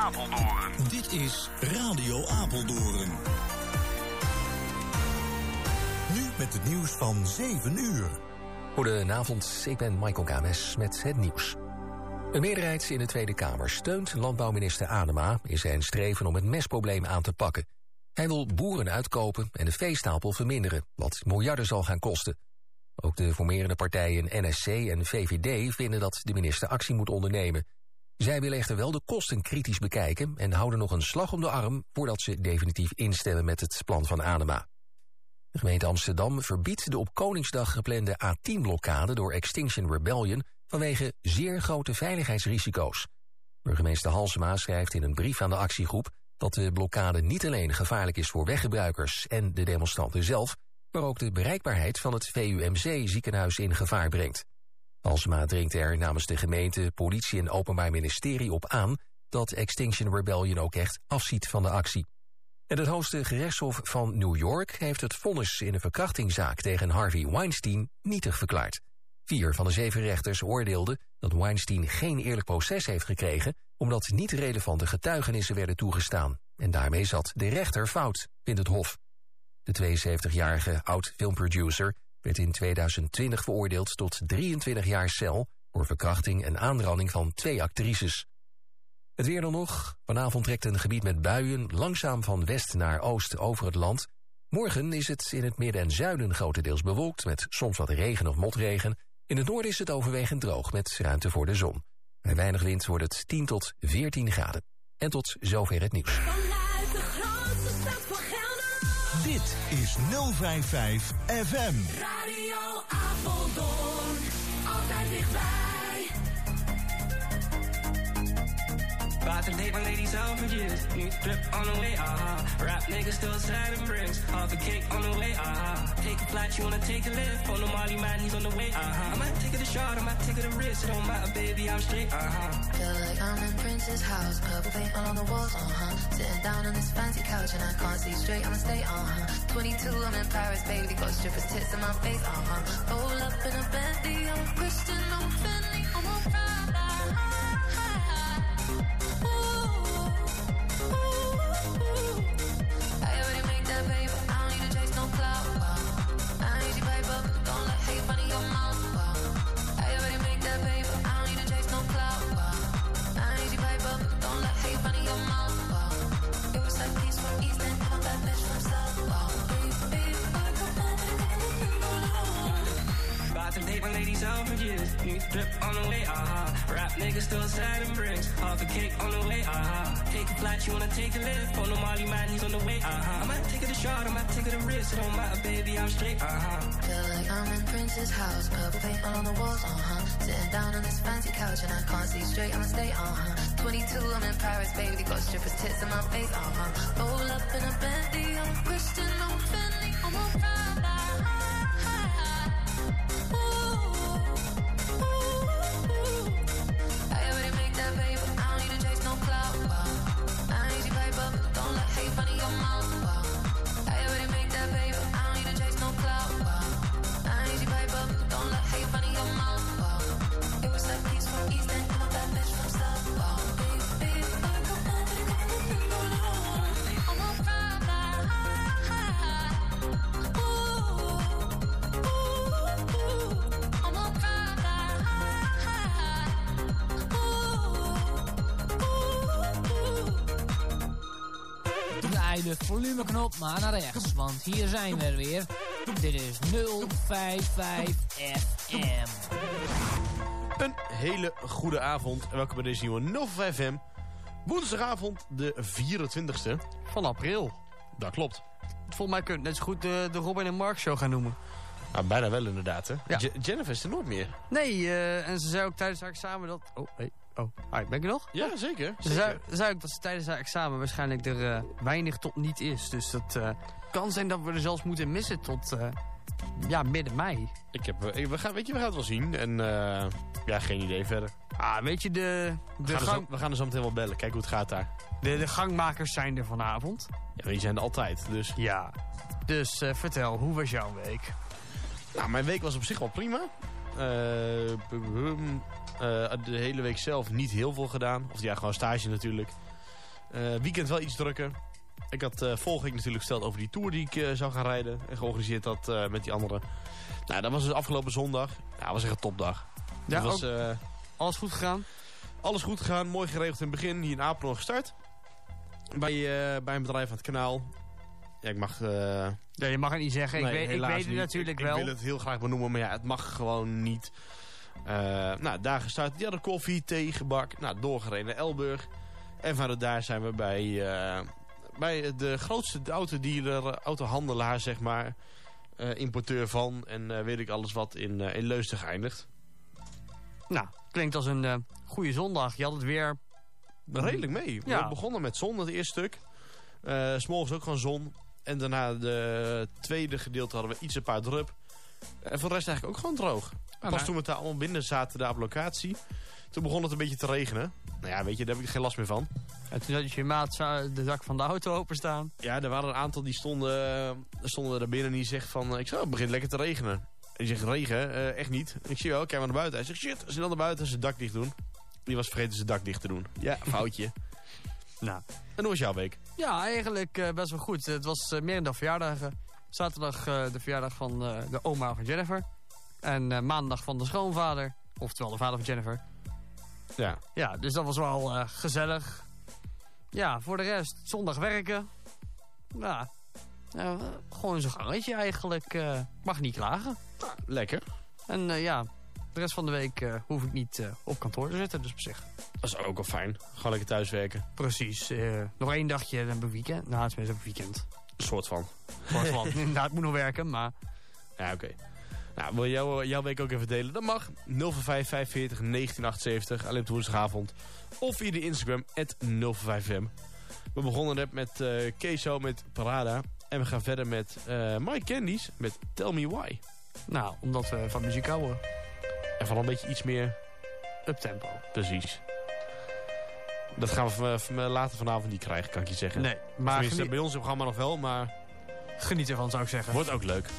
Apeldoorn. Dit is Radio Apeldoorn. Nu met het nieuws van 7 uur. Goedenavond, ik ben Michael Games met het nieuws. Een meerderheid in de Tweede Kamer steunt landbouwminister Adema in zijn streven om het mestprobleem aan te pakken. Hij wil boeren uitkopen en de veestapel verminderen, wat miljarden zal gaan kosten. Ook de formerende partijen NSC en VVD vinden dat de minister actie moet ondernemen. Zij willen echter wel de kosten kritisch bekijken en houden nog een slag om de arm voordat ze definitief instemmen met het plan van Adema. De gemeente Amsterdam verbiedt de op Koningsdag geplande A10-blokkade door Extinction Rebellion vanwege zeer grote veiligheidsrisico's. Burgemeester Halsema schrijft in een brief aan de actiegroep dat de blokkade niet alleen gevaarlijk is voor weggebruikers en de demonstranten zelf, maar ook de bereikbaarheid van het VUMC-ziekenhuis in gevaar brengt. Halsema dringt er namens de gemeente, politie en openbaar ministerie op aan dat Extinction Rebellion ook echt afziet van de actie. En het hoogste gerechtshof van New York heeft het vonnis in een verkrachtingszaak tegen Harvey Weinstein nietig verklaard. 4 van de 7 rechters oordeelden dat Weinstein geen eerlijk proces heeft gekregen omdat niet relevante getuigenissen werden toegestaan. En daarmee zat de rechter fout, vindt het hof. De 72-jarige oud-filmproducer werd in 2020 veroordeeld tot 23 jaar cel voor verkrachting en aanranding van 2 actrices. Het weer dan nog. Vanavond trekt een gebied met buien langzaam van west naar oost over het land. Morgen is het in het midden en zuiden grotendeels bewolkt met soms wat regen of motregen. In het noorden is het overwegend droog met ruimte voor de zon. Bij weinig wind wordt het 10 tot 14 graden. En tot zover het nieuws. Vanuit de grootste stad van Gelderland. Dit is 055 FM. Radio Apeldoorn. Altijd dichtbij. About to date my ladies out for years. New drip on the way, Rap niggas still sliding bricks. Half a cake on the way, Take a flight, you wanna take a lift. On the Molly man, he's on the way, I might take it a shot, I might take it a risk. It don't matter, baby, I'm straight, Feel like I'm in Prince's house. Purple paint all on the walls, Sitting down on this fancy couch and I can't see straight, I'ma stay, 22, I'm in Paris, baby. Got strippers' tits in my face, Roll up in a Bentley, I'm Christian, I'm Fendi, I'm a Prada. Date my ladies out for years. New drip on the way, Rap niggas still sliding bricks. Half a cake on the way, Take a flight, you wanna take a lift. On the Molly man, he's on the way, I might take it a shot, I might take it a risk. It don't matter, baby, I'm straight, Feel like I'm in Prince's house. Purple paint all on the walls, Sitting down on this fancy couch and I can't see straight, I'ma stay, 22, I'm in Paris, baby. Got strippers' tits in my face, Roll up in a Bentley, I'm Christian, I'm Fendi, I'm a Prada. De volumeknop maar naar rechts, want hier zijn we er weer. Dit is 055 FM. Een hele goede avond en welkom bij deze nieuwe 055 FM. Woensdagavond de 24e van april. Dat klopt. Volgens mij kun je het net zo goed de Robin en Mark show gaan noemen. Nou, bijna wel inderdaad, hè? Ja. Jennifer is er nooit meer. Nee, en ze zei ook tijdens haar examen dat... ben ik er nog? Ja, zeker. Ze zei ook dat ze tijdens haar examen waarschijnlijk er weinig tot niet is. Dus dat kan zijn dat we er zelfs moeten missen tot midden mei. We gaan het wel zien. En geen idee verder. Weet je, we gaan er zo meteen wel bellen. Kijk hoe het gaat daar. De gangmakers zijn er vanavond. Ja, die zijn er altijd, dus... Ja. Dus vertel, hoe was jouw week? Nou, mijn week was op zich wel prima. De hele week zelf niet heel veel gedaan. Of ja, gewoon stage natuurlijk. Weekend wel iets drukker. Ik had vorige week natuurlijk verteld over die tour die ik zou gaan rijden. En georganiseerd had met die anderen. Nou, dat was dus afgelopen zondag. Ja, dat was echt een topdag. Ja, was, alles goed gegaan? Alles goed gegaan. Mooi geregeld in het begin. Hier in Apeldoorn gestart. Bij een bedrijf aan het kanaal. Ja, ik mag... Ja, je mag het niet zeggen. Nee, ik weet het niet. natuurlijk wel. Ik wil het heel graag benoemen, maar ja, het mag gewoon niet. Daar gestart. Die hadden koffie, thee, gebak. Nou, doorgereden naar Elburg. En vanuit daar zijn we bij de grootste autodealer, autohandelaar, zeg maar. Importeur van en weet ik alles wat in Leusden geëindigd. Nou, klinkt als een goede zondag. Je had het weer... Redelijk mee. Ja. We begonnen met zon, het eerste stuk. 's Morgens ook gewoon zon. En daarna de tweede gedeelte hadden we iets een paar drup. En voor de rest eigenlijk ook gewoon droog. Pas toen we daar allemaal binnen zaten, daar op locatie. Toen begon het een beetje te regenen. Nou ja, weet je, daar heb ik geen last meer van. En toen had je maat de dak van de auto openstaan. Ja, er waren een aantal die stonden daar binnen en die zegt van... Ik zo, het begint lekker te regenen. En die zegt, regen? Echt niet. En ik zie wel, kijk maar naar buiten. Hij zegt, shit, ze dan naar buiten en zijn dak dicht doen. Die was vergeten zijn dak dicht te doen. Ja, foutje. Nou. En hoe was jouw week? Ja, eigenlijk best wel goed. Het was meer dan verjaardagen. Zaterdag de verjaardag van de oma van Jennifer. En maandag van de schoonvader. Oftewel de vader van Jennifer. Ja. Ja, dus dat was wel gezellig. Ja, voor de rest zondag werken. Ja, gewoon zo'n gangetje eigenlijk. Mag niet klagen. Lekker. En ja, de rest van de week hoef ik niet op kantoor te zitten. Dus op zich. Dat is ook wel fijn. Gewoon lekker thuiswerken. Precies. Nog 1 dagje en een weekend. Nou, het is een weekend. Een soort van. Inderdaad, het moet nog werken, maar... Ja, oké. Nou, wil je jouw week ook even delen? Dat mag. 045 45 1978. Alleen op woensdagavond. Of via de Instagram, @045fm. We begonnen net met Keso met Parada. En we gaan verder met Mike Candies met Tell Me Why. Nou, omdat we van muziek houden. En van een beetje iets meer... Uptempo. Precies. Dat gaan we later vanavond niet krijgen, kan ik je zeggen. Nee, maar bij ons op programma nog wel, maar... Geniet ervan, zou ik zeggen. Wordt ook leuk.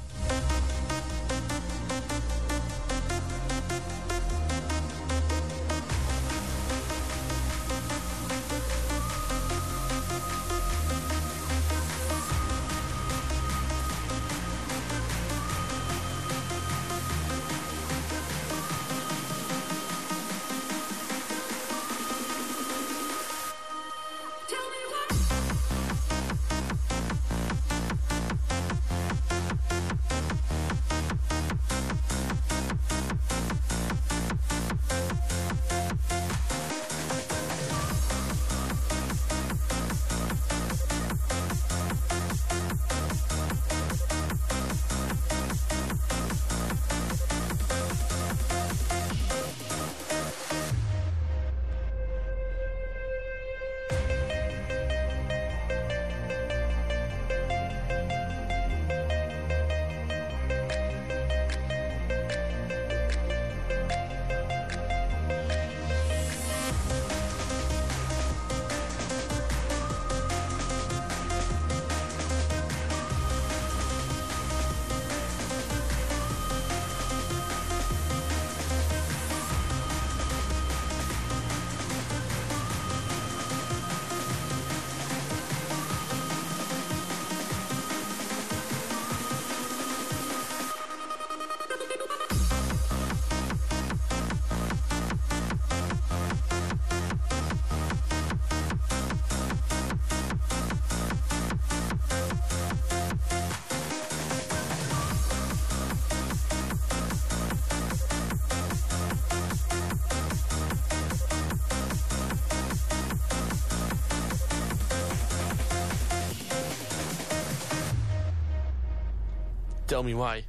Tell Me Why.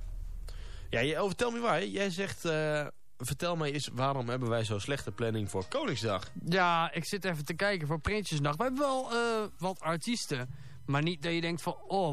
Ja, over Tell Me Why. Jij zegt, vertel mij eens, waarom hebben wij zo'n slechte planning voor Koningsdag? Ja, ik zit even te kijken voor Prinsjesnacht. We hebben wel wat artiesten. Maar niet dat je denkt van, oh,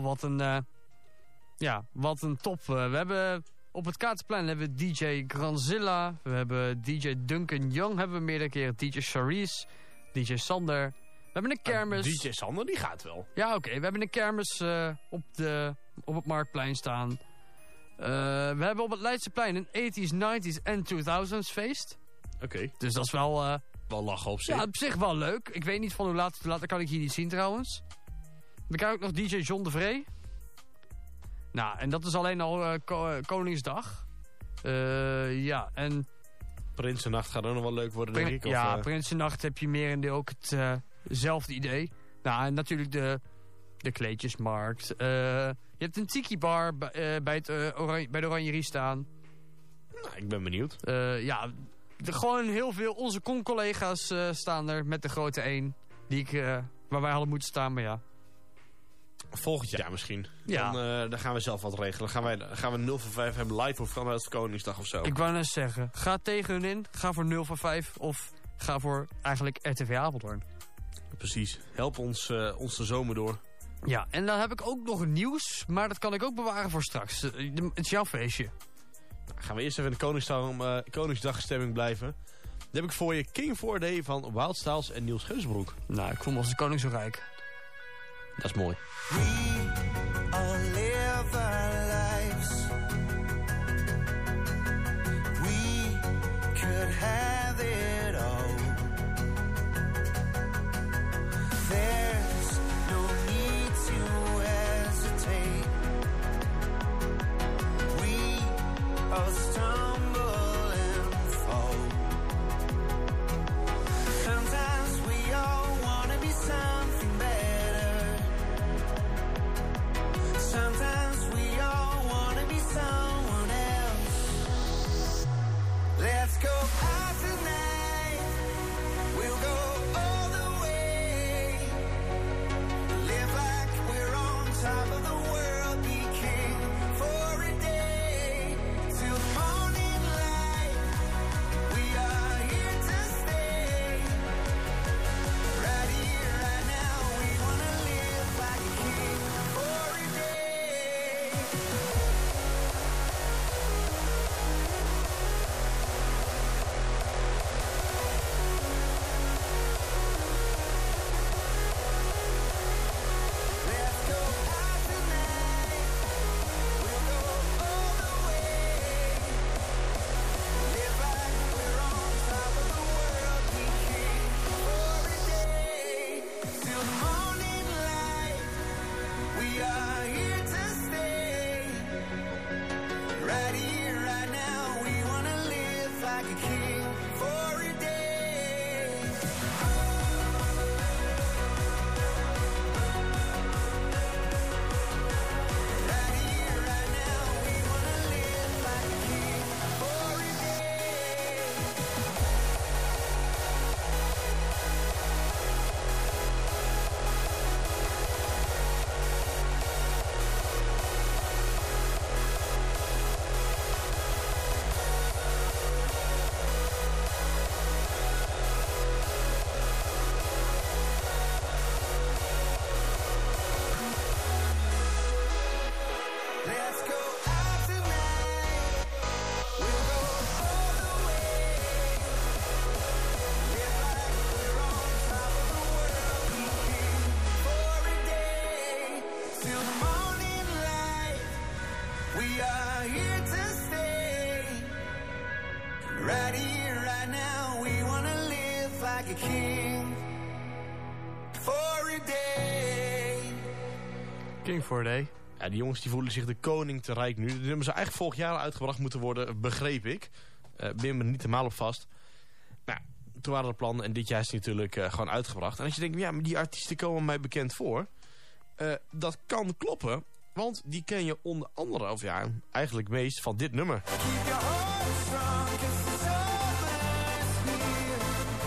wat een top. We hebben op het kaartenplan hebben we DJ Granzilla. We hebben DJ Duncan Young. Hebben we meerdere keren. DJ Charisse. DJ Sander. We hebben een kermis. DJ Sander, die gaat wel. Ja, oké. We hebben een kermis op het Marktplein staan. We hebben op het Leidseplein een 80s, 90s en 2000s feest. Oké. Dus dat is wel Wel lachen op zich. Ja, op zich wel leuk. Ik weet niet van hoe laat dat kan ik hier niet zien trouwens. Dan krijg ik ook nog DJ John de Vree. Nou, en dat is alleen al Koningsdag. Ja, en... Prinsennacht gaat ook nog wel leuk worden, denk ik. Ja, Prinsennacht heb je merendeel ook hetzelfde idee. Nou, en natuurlijk de kleedjesmarkt. Je hebt een tiki-bar bij de Oranjerie staan. Nou, ik ben benieuwd. Ja, gewoon heel veel. Onze con-collega's staan er met de grote 1. Waar wij hadden moeten staan, maar ja. Volgend jaar misschien. Ja. Dan gaan we zelf wat regelen. Gaan we 0 voor 5 hebben live of vanuit Koningsdag of zo. Ik wou net zeggen, ga tegen hun in. Ga voor 0 voor 5 of ga voor eigenlijk RTV Apeldoorn. Precies. Help ons de zomer door. Ja, en dan heb ik ook nog nieuws, maar dat kan ik ook bewaren voor straks. Het is jouw feestje. Nou, gaan we eerst even in de Koningsdagstemming blijven. Dan heb ik voor je King 4-Day van Wild Styles en Niels Geusbroek. Nou, ik voel me als de koning zo rijk. Dat is mooi. We all live our lives. We could have it all. There's no need to hesitate. We all stumble and fall. Sometimes we all want to be something better. Sometimes we all want to be someone else. Let's go out tonight. We'll go all the way. Live like we're on top of the world. Be king for a day. Till the morning light. We are here to stay. Right here, right now. We want to live like a king for a day. Let's go out tonight. We'll go all the way. Live like we're on top of the world. Be king for a day. Till the morning light. We are here to stay. Right here, right now. We want to live like a king for a day. Right here, right now, we wanna live like a king for a day. Let's go out tonight. We'll go all the way. Live like we're on top of the world. Be king for a day. Till the morning light. We are here to stay. Right here, right now. We wanna live like a king for a day. King for a day. Ja, die jongens die voelen zich de koning te rijk nu. Die nummer zou eigenlijk vorig jaar uitgebracht moeten worden, begreep ik. Ben me niet helemaal op vast. Nou, toen waren er plannen en dit jaar is die natuurlijk gewoon uitgebracht. En als je denkt, ja, maar die artiesten komen mij bekend voor. Dat kan kloppen, want die ken je onder andere, of ja, eigenlijk meest van dit nummer. Keep your heart strong, 'cause the summer's here.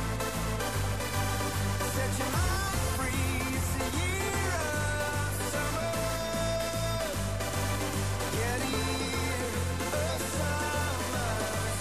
Set your mind free, it's the year of summer. Yeah, the year of summer.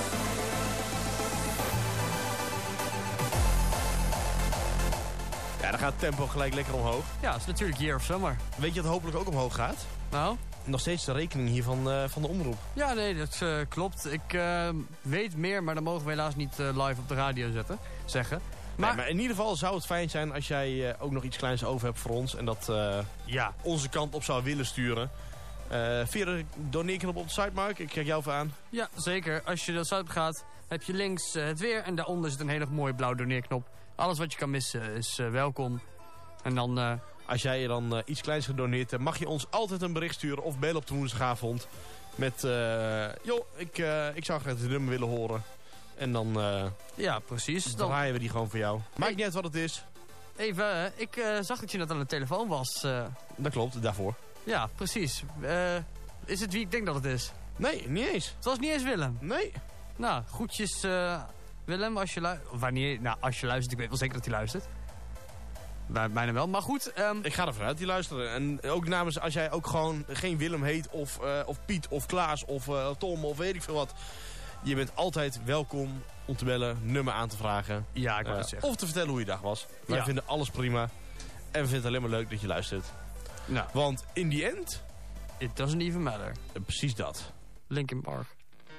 Ja, dan gaat het tempo gelijk lekker omhoog. Ja, het is natuurlijk Year of Summer. Weet je dat hopelijk ook omhoog gaat? Nou? Nog steeds de rekening hier van de omroep. Ja, nee, dat klopt. Ik weet meer, maar dat mogen we helaas niet live op de radio zeggen. Maar, maar in ieder geval zou het fijn zijn als jij ook nog iets kleins over hebt voor ons. En dat ja, onze kant op zou willen sturen. Via de doneerknop op de site, Mark. Ik kijk jou even aan. ja, zeker. Als je de site op gaat, heb je links het weer en daaronder zit een hele mooie blauwe doneerknop. Alles wat je kan missen is welkom. En dan... Als jij dan iets kleins gedoneerd hebt, mag je ons altijd een bericht sturen of bellen op de woensdagavond. Met, ik zou graag het nummer willen horen. En dan ja, precies. Dan draaien we die gewoon voor jou. Maakt niet uit wat het is. Even, ik zag dat je net aan de telefoon was. Dat klopt, daarvoor. Ja, precies. Is het wie ik denk dat het is? Nee, niet eens. Het was niet eens Willem? Nee. Nou, groetjes Willem, als je als je luistert. Ik weet wel zeker dat hij luistert. Bijna wel, maar goed. Ik ga ervan uit die luisteren. En ook namens, als jij ook gewoon geen Willem heet of Piet of Klaas of Tom of weet ik veel wat. Je bent altijd welkom om te bellen, nummer aan te vragen. Ja, ik wou het zeggen. Of te vertellen hoe je dag was. Wij vinden alles prima. En we vinden het alleen maar leuk dat je luistert. Nou. Want in the end... It doesn't even matter. Precies dat. Linkin Park.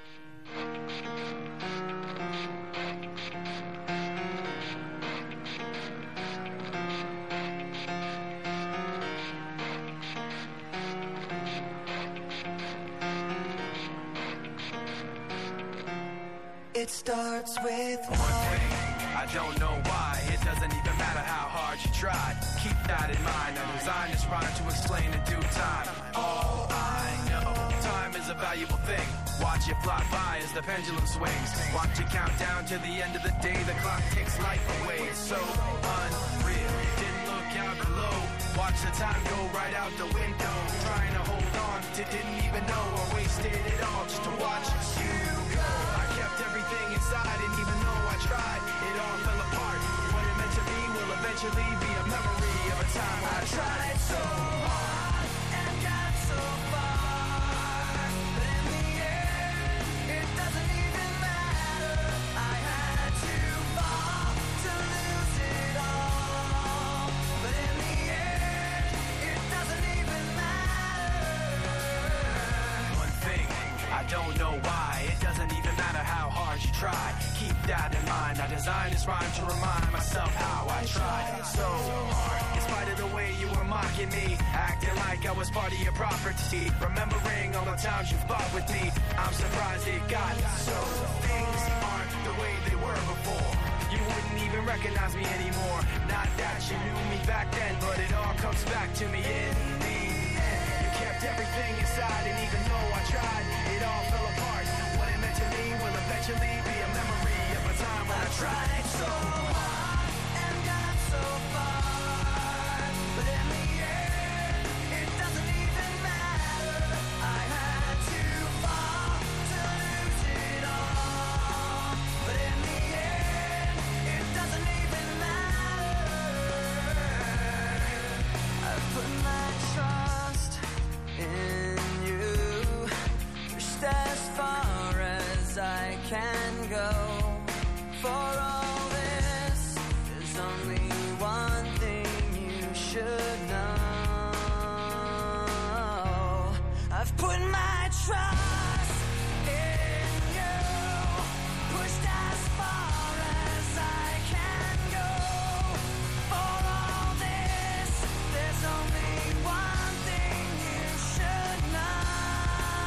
It starts with one thing. I don't know why. It doesn't even matter how hard you try. Keep that in mind. I designed this rhyme to explain in due time. All I know, time is a valuable thing. Watch it fly by as the pendulum swings. Watch it count down to the end of the day. The clock takes life away. It's so unreal. Didn't look out below. Watch the time go right out the window. Trying to hold on to didn't even know I wasted it all just to watch you go. I kept everything inside and even though I tried, it all fell apart. What it meant to be will eventually be a memory of a time when I tried so hard and got so far. But in the end, it doesn't even matter. I had to fall to lose it all. But in the end, it doesn't even matter. One thing, I don't know why. It doesn't even matter how hard you try. Keep that in mind. I designed this rhyme to remind myself how I tried so hard. In spite of the way you were mocking me, acting like I was part of your property. Remembering all the times you fought with me, I'm surprised it got so. Things aren't the way they were before. You wouldn't even recognize me anymore. Not that you knew me back then, but it all comes back to me in the end. You kept everything inside, and even though I tried, it all fell apart. What it meant to me will eventually be a memory of a time when I tried so hard and got so far. But in the end, it doesn't even matter. I had to fall to lose it all. But in the end, it doesn't even matter. I've put my trust in you, pushed as far as I can go. For all this, there's only one thing you should know. I've put my trust in you, pushed as far as I can go. For all this, there's only one thing you should know.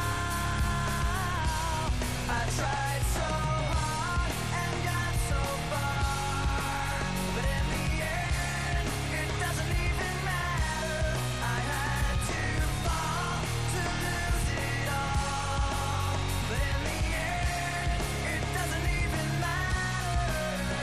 I tried so hard and got so far, but in the end, it doesn't even matter. I had to fall to lose it all, but in the end, it doesn't even matter.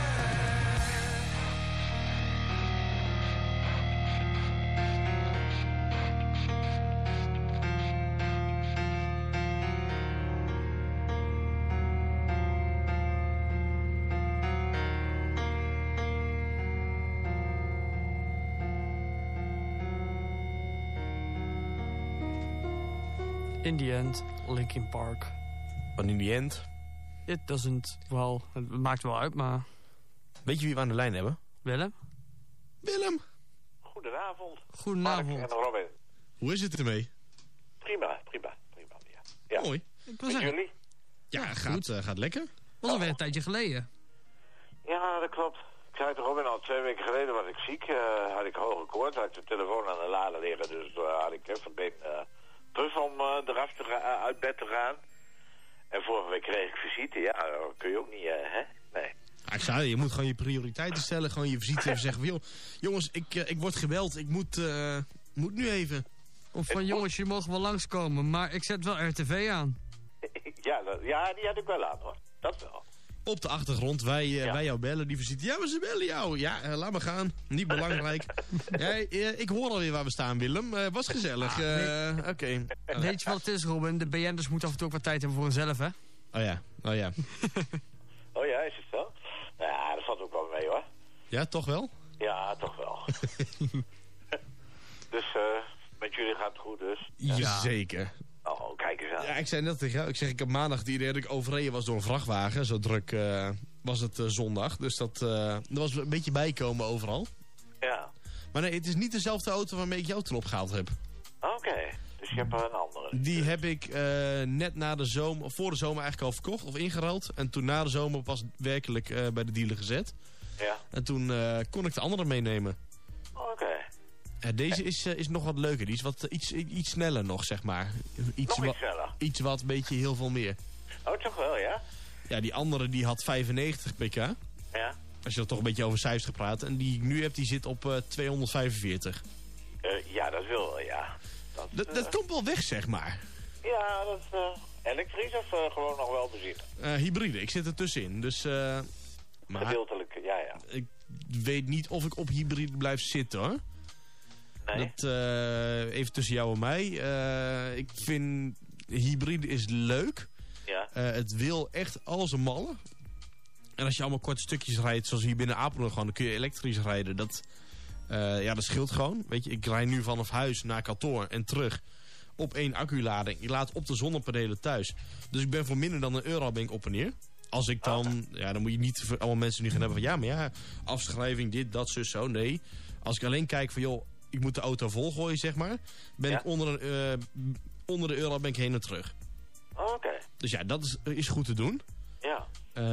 In the end, Linkin Park. Van in the end. It doesn't, well, het maakt wel uit, maar... Weet je wie we aan de lijn hebben? Willem? Willem! Goedenavond. Goedenavond. Mark en Robin. Hoe is het ermee? Prima. Ja. Mooi. Ik wil Met zeggen, jullie? Ja, gaat lekker. was alweer een tijdje geleden. Ja, dat klopt. Ik zei tegen Robin al 2 weken geleden was ik ziek. Had ik hoge koorts, had ik de telefoon aan de lader liggen. Dus had ik even been terug om uit bed te gaan. En vorige week kreeg ik visite. Ja, dat kun je ook niet, hè? Nee. Ja, ik zei, je moet gewoon je prioriteiten stellen. Gewoon je visite even zeggen van, jongens, ik word gebeld. Ik moet nu even. Of van jongens, je mag wel langskomen, maar ik zet wel RTV aan. Ja, die had ik wel aan, hoor. Dat wel. Op de achtergrond, wij jou bellen, die visite. Ja, maar ze bellen jou. Ja, laat maar gaan. Niet belangrijk. Ik hoor alweer waar we staan, Willem. Was gezellig. Oké. Weet je wat het is, Robin? De BN'ers moeten af en toe ook wat tijd hebben voor hunzelf, hè? Oh ja. Oh ja, is het zo? Nou ja, dat valt ook wel mee, hoor. Ja, toch wel? Ja, toch wel. Dus, met jullie gaat het goed, dus? Ja. Zeker. Oh, kijk eens aan. Ja, ik zei net tegen jou, ik heb maandag het idee dat ik overreden was door een vrachtwagen. Zo druk was het zondag. Dus dat was een beetje bijkomen overal. Ja. Maar nee, het is niet dezelfde auto waarmee ik jou toen opgehaald heb. Oké, dus je hebt een andere. Die heb ik net na de zomer, of voor de zomer eigenlijk al verkocht of ingeruild. En toen na de zomer pas werkelijk bij de dealer gezet. Ja. En toen kon ik de andere meenemen. Oké. Deze is nog wat leuker. Die is iets sneller nog, zeg maar. Iets sneller? Iets wat een beetje heel veel meer. Oh, toch wel, ja? Ja, die andere die had 95 pk. Ja. Als je er toch een beetje over cijfers gaat praten. En die ik nu heb, die zit op 245. Ja, dat wil wel, ja. Dat komt wel weg, zeg maar. Ja, dat is elektrisch of gewoon nog wel benzine? Hybride, ik zit er tussenin. Dus, maar gedeeltelijk, ja. Ik weet niet of ik op hybride blijf zitten, hoor. Nee. Dat, even tussen jou en mij. Ik vind hybride is leuk. Ja. Het wil echt alles en mallen. En als je allemaal korte stukjes rijdt, zoals hier binnen Apeldoorn gewoon, dan kun je elektrisch rijden. Dat scheelt gewoon. Weet je, ik rijd nu vanaf huis naar kantoor en terug op 1 acculading. Ik laat op de zonnepanelen thuis. Dus ik ben voor minder dan €1 ben ik op en neer. Als ik dan, dan moet je niet voor allemaal mensen nu gaan hebben van, ja, afschrijving, dit, dat, zus, zo. Nee. Als ik alleen kijk van, joh, ik moet de auto volgooien, zeg maar. Ben ik onder de €1 ben ik heen en terug. Oké. Dus ja, dat is goed te doen. Ja.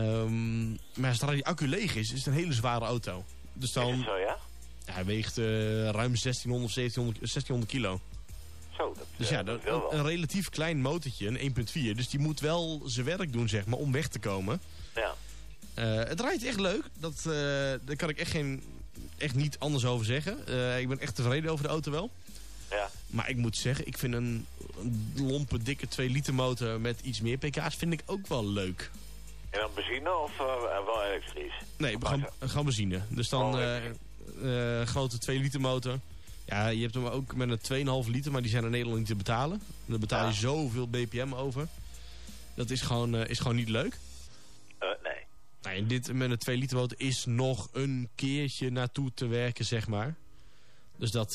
Maar als die accu leeg is het een hele zware auto. Dus dan, is het zo, ja? Ja, hij weegt ruim 1600 of 1600 kilo. Zo, dat dus dat wel. Een relatief klein motortje, een 1.4. Dus die moet wel zijn werk doen, zeg maar, om weg te komen. Ja. Het rijdt echt leuk. Daar kan ik echt niet anders over zeggen. Ik ben echt tevreden over de auto wel. Ja. Maar ik moet zeggen, ik vind een lompe, dikke 2 liter motor met iets meer pk's vind ik ook wel leuk. En dan benzine of wel elektrisch? Nee, gewoon benzine. Dus dan grote 2 liter motor. Ja, je hebt hem ook met een 2,5 liter, maar die zijn in Nederland niet te betalen. Dan betaal je zoveel BPM over. Dat is gewoon niet leuk. Nee. Nee, dit met een 2 liter motor is nog een keertje naartoe te werken, zeg maar. Dus dat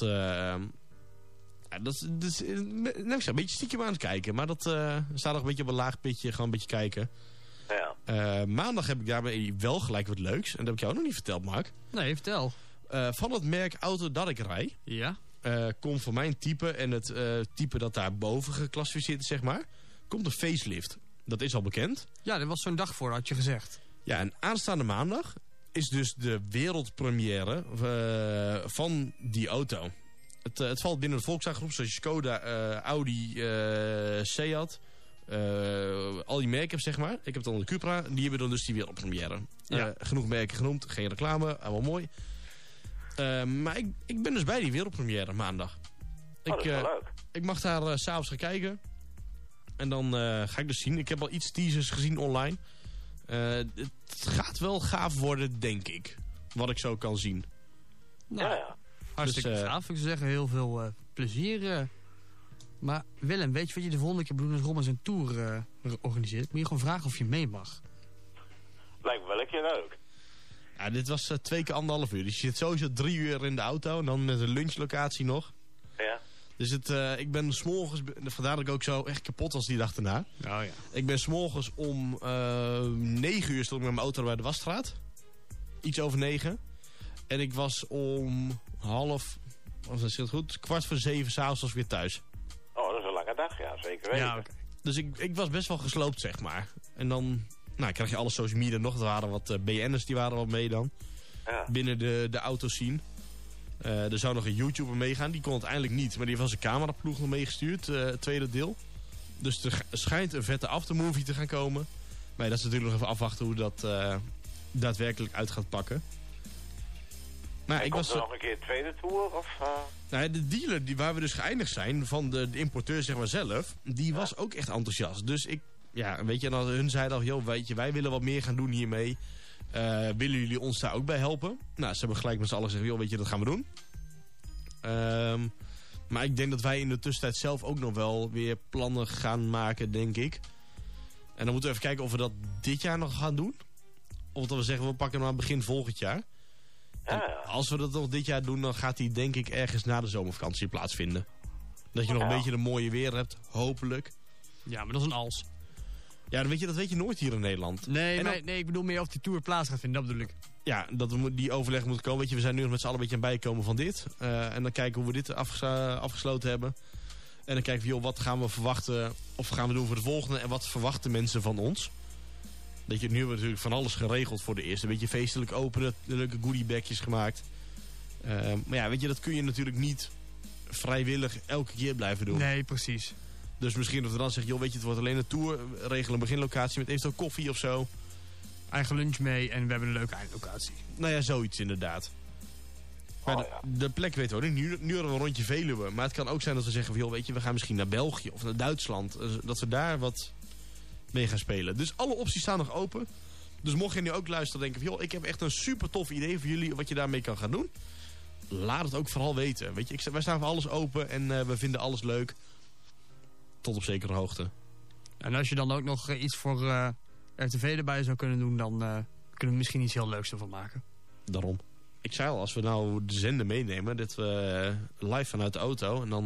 is een beetje stiekem aan het kijken. Maar dat staat nog een beetje op een laag pitje, gewoon een beetje kijken. Ja. Maandag heb ik daarbij wel gelijk wat leuks. En dat heb ik jou nog niet verteld, Mark. Nee, vertel. Van het merk auto dat ik rij. Ja. Komt voor mijn type en het type dat daarboven geclassificeerd is, zeg maar. Komt een facelift. Dat is al bekend. Ja, er was zo'n dag voor, had je gezegd. Ja, en aanstaande maandag is dus de wereldpremière van die auto. Het valt binnen de Volkswagen groep, zoals Skoda, Audi, Seat. Al die merken, zeg maar. Ik heb dan de Cupra, die hebben dan dus die wereldpremière. Ja. Genoeg merken genoemd, geen reclame, allemaal mooi. Maar ik ben dus bij die wereldpremière maandag. Dat is wel leuk. Ik mag daar 's avonds gaan kijken. En dan ga ik dus zien. Ik heb al iets teasers gezien online. Het gaat wel gaaf worden, denk ik. Wat ik zo kan zien. Nou, ja. Hartstikke gaaf. Ik zou zeggen, heel veel plezier. Maar Willem, weet je wat je de volgende keer doet als Robin zijn tour organiseert? Moet je gewoon vragen of je mee mag. Lijkt me wel een keer leuk. Ja, dit was 2 keer 1,5 uur. Dus je zit sowieso 3 uur in de auto. En dan met een lunchlocatie nog. Ja. Dus ik ben 's morgens, vandaar dat ik ook zo echt kapot was die dag erna. Oh, ja. Ik ben 's morgens om 9 uur stond ik met mijn auto bij de wasstraat. Iets over 9. En ik was om 6:15, 7 s'avonds weer thuis. Oh, dat is een lange dag, ja, zeker weten. Ja, okay. Dus ik was best wel gesloopt, zeg maar. En dan krijg je alle social media nog. Er waren wat BN'ers, die waren wat mee dan. Ja. Binnen de autoscene. Er zou nog een YouTuber meegaan. Die kon het eindelijk niet. Maar die heeft wel zijn cameraploeg nog meegestuurd. Tweede deel. Dus er schijnt een vette aftermovie te gaan komen. Maar dat is natuurlijk nog even afwachten hoe dat daadwerkelijk uit gaat pakken. Maar Komt er nog een keer een tweede tour? Of, Nou, de dealer waar we dus geëindigd zijn, van de importeur zeg maar zelf, die was ook echt enthousiast. Dus weet je, dan, hun zeiden al, joh, weet je, wij willen wat meer gaan doen hiermee. Willen jullie ons daar ook bij helpen? Nou, ze hebben gelijk met z'n allen gezegd, joh, weet je, dat gaan we doen. Maar ik denk dat wij in de tussentijd zelf ook nog wel weer plannen gaan maken, denk ik. En dan moeten we even kijken of we dat dit jaar nog gaan doen. Of dat we zeggen, we pakken hem aan begin volgend jaar. Als we dat nog dit jaar doen, dan gaat die denk ik ergens na de zomervakantie plaatsvinden. Dat je nog een beetje een mooie weer hebt, hopelijk. Ja, maar dat is een als. Ja, dat weet je nooit hier in Nederland. Nee, ik bedoel meer of die tour plaats gaat vinden, dat bedoel ik. Ja, dat we die overleg moeten komen. Weet je, we zijn nu nog met z'n allen een beetje aan bijkomen van dit. En dan kijken hoe we dit afgesloten hebben. En dan kijken we, joh, wat gaan we verwachten of gaan we doen voor de volgende. En wat verwachten mensen van ons. Dat je nu hebben we natuurlijk van alles geregeld voor de eerste. Een beetje feestelijk openen, leuke goodiebagjes gemaakt. Maar ja, weet je, dat kun je natuurlijk niet vrijwillig elke keer blijven doen. Nee, precies. Dus misschien dat we dan zeggen, joh, weet je, het wordt alleen een tour. Regelen een beginlocatie met eventueel koffie of zo. Eigen lunch mee en we hebben een leuke eindlocatie. Nou ja, zoiets inderdaad. Maar de plek weten we ook niet. Nu hadden we een rondje Veluwe. Maar het kan ook zijn dat we zeggen, joh, weet je, we gaan misschien naar België of naar Duitsland. Dat we daar wat mee gaan spelen. Dus alle opties staan nog open. Dus mocht je nu ook luisteren en denken van, joh, ik heb echt een super tof idee voor jullie wat je daarmee kan gaan doen. Laat het ook vooral weten. Weet je, wij staan voor alles open en we vinden alles leuk. Tot op zekere hoogte. En als je dan ook nog iets voor RTV erbij zou kunnen doen, dan kunnen we misschien iets heel leuks ervan maken. Daarom. Ik zei al, als we nou de zender meenemen, dat we live vanuit de auto en dan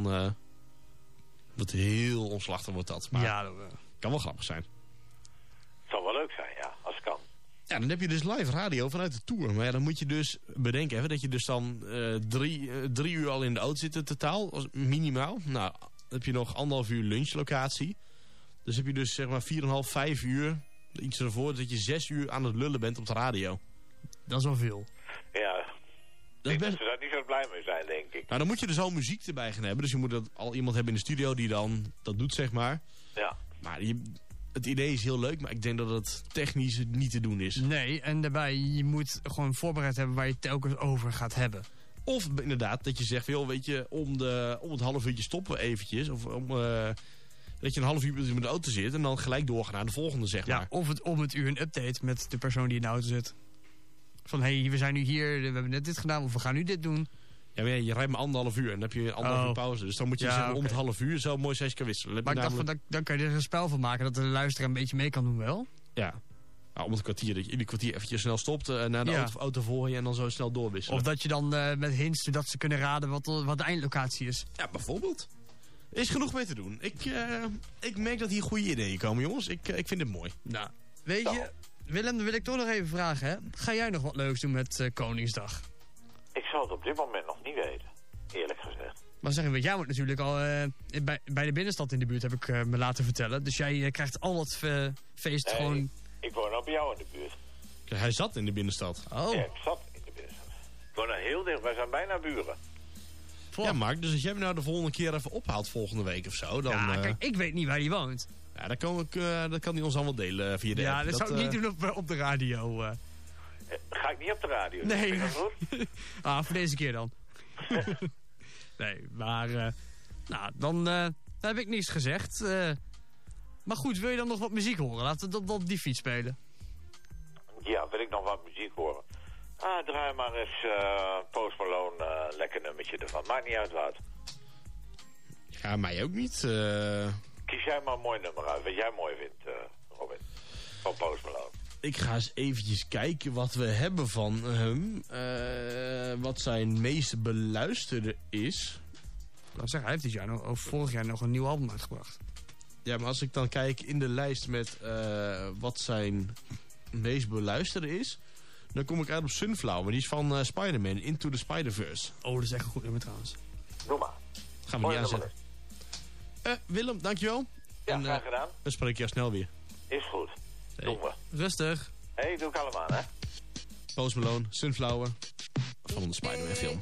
wat heel omslachtig wordt dat. Maar ja, dat kan wel grappig zijn. Het zal wel leuk zijn, ja, als het kan. Ja, dan heb je dus live radio vanuit de tour. Maar ja, dan moet je dus bedenken even dat je dus dan 3 uur al in de auto zit totaal, minimaal. Nou, dan heb je nog 1,5 uur lunchlocatie. Dus heb je dus zeg maar 4,5, 5 uur, iets ervoor, dat je 6 uur aan het lullen bent op de radio. Dat is wel veel. Ja, dat ze daar niet zo blij mee zijn, denk ik. Nou, dan moet je dus al muziek erbij gaan hebben. Dus je moet al iemand hebben in de studio die dan dat doet, zeg maar. Ja. Maar het idee is heel leuk, maar ik denk dat het technisch niet te doen is. Nee, en daarbij, je moet gewoon voorbereid hebben waar je telkens over gaat hebben. Of inderdaad, dat je zegt, joh, weet je, om het half uurtje stoppen we eventjes. Of dat je een half uur met de auto zit en dan gelijk doorgaan naar de volgende, zeg maar. Ja, of om het uur een update met de persoon die in de auto zit. Van, hé, we zijn nu hier, we hebben net dit gedaan, of we gaan nu dit doen. Ja, maar je rijdt maar 1,5 uur en dan heb je 1,5 uur pauze. Dus dan moet je zeggen, om het half uur zo mooi 6 keer wisselen. Maar ik dacht, dan kan je er een spel van maken dat de luisteraar een beetje mee kan doen wel. Ja. Nou, om het kwartier, dat je ieder kwartier eventjes snel stopt naar de auto voor je en dan zo snel doorwisselen. Of dat je dan met hints, zodat ze kunnen raden wat de eindlocatie is. Ja, bijvoorbeeld. Er is genoeg mee te doen. Ik merk dat hier goede ideeën komen, jongens. Ik vind het mooi. Nou, weet je, Willem, dan wil ik toch nog even vragen, hè. Ga jij nog wat leuks doen met Koningsdag? Ik zou het op dit moment nog niet weten, eerlijk gezegd. Maar zeg je, jij moet natuurlijk al bij de binnenstad in de buurt, heb ik me laten vertellen. Dus jij krijgt al het feest gewoon... Ik woon al bij jou in de buurt. Kijk, hij zat in de binnenstad. Oh. Ja, ik zat in de binnenstad. Ik woon er heel dicht, wij zijn bijna buren. Ja, Mark, dus als jij me nou de volgende keer even ophaalt volgende week of zo, dan... Ja, kijk, ik weet niet waar hij woont. Ja, dan kan hij ons allemaal delen via de app. Ja, dat zou ik niet doen op de radio. Ga ik niet op de radio? Nee. Is dat goed? Voor deze keer dan. Nee, maar... dan heb ik niets gezegd. Maar goed, wil je dan nog wat muziek horen? Laten we op die fiets spelen. Ja, wil ik nog wat muziek horen? Draai maar eens Post Malone, lekker nummertje ervan. Maakt niet uit wat. Ja, mij ook niet. Kies jij maar een mooi nummer uit, wat jij mooi vindt, Robin. Van Post Malone. Ik ga eens eventjes kijken wat we hebben van hem. Wat zijn meest beluisterde is. Nou zeg, hij heeft dit jaar vorig jaar nog een nieuw album uitgebracht. Ja, maar als ik dan kijk in de lijst met wat zijn meest beluisterde is... dan kom ik uit op Sunflower. Die is van Spider-Man, Into the Spider-Verse. Oh, dat is echt een goed nummer trouwens. Doe maar. Gaan we niet aanzetten. Willem, dankjewel. Ja, graag gedaan. Dan spreek ik jou snel weer. Is goed. Doen we. Rustig. Hé, doe ik allemaal, hè. Post Malone, Sunflower. Van de Spider-Man film.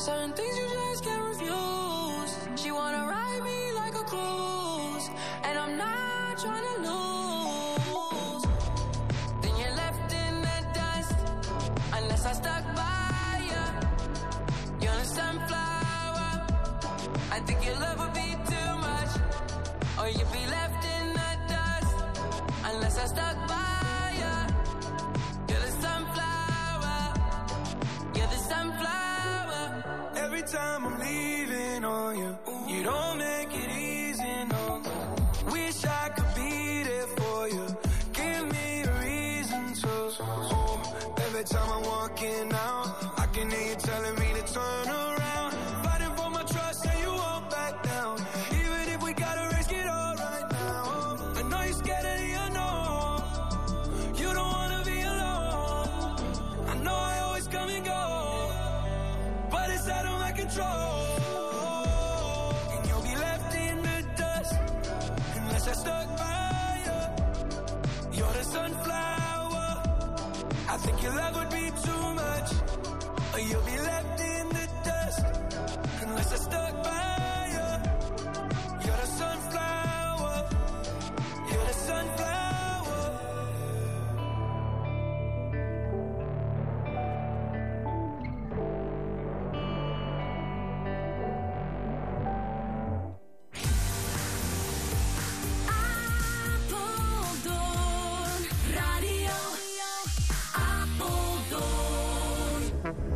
Certain things you just can't refuse. She wanna ride me like a cruise, and I'm not trying to lose. Then you're left in the dust, unless I stuck by you. You're a sunflower. I think your love would be too much, or you'd be left in the dust, unless I stuck by you. You're the sunflower. You're the sunflower. Every time I'm leaving on you, you don't make it easy, no. Wish I could be there for you. Give me a reason to. Every time I'm walking out, I can hear you telling me to turn around. Fighting for my trust and you won't back down. Even if we gotta risk it all right now. I know you're scared of the unknown. You don't wanna be alone. I know I always come and go, but it's out of my control. And you'll be left in the dust, unless I stuck by you. You're the sunflower. I think your love would be too much, or you'll be left in the dust, unless I stuck by you. You're the sunflower. You're the sunflower. Apeldoorn Radio. Apeldoorn.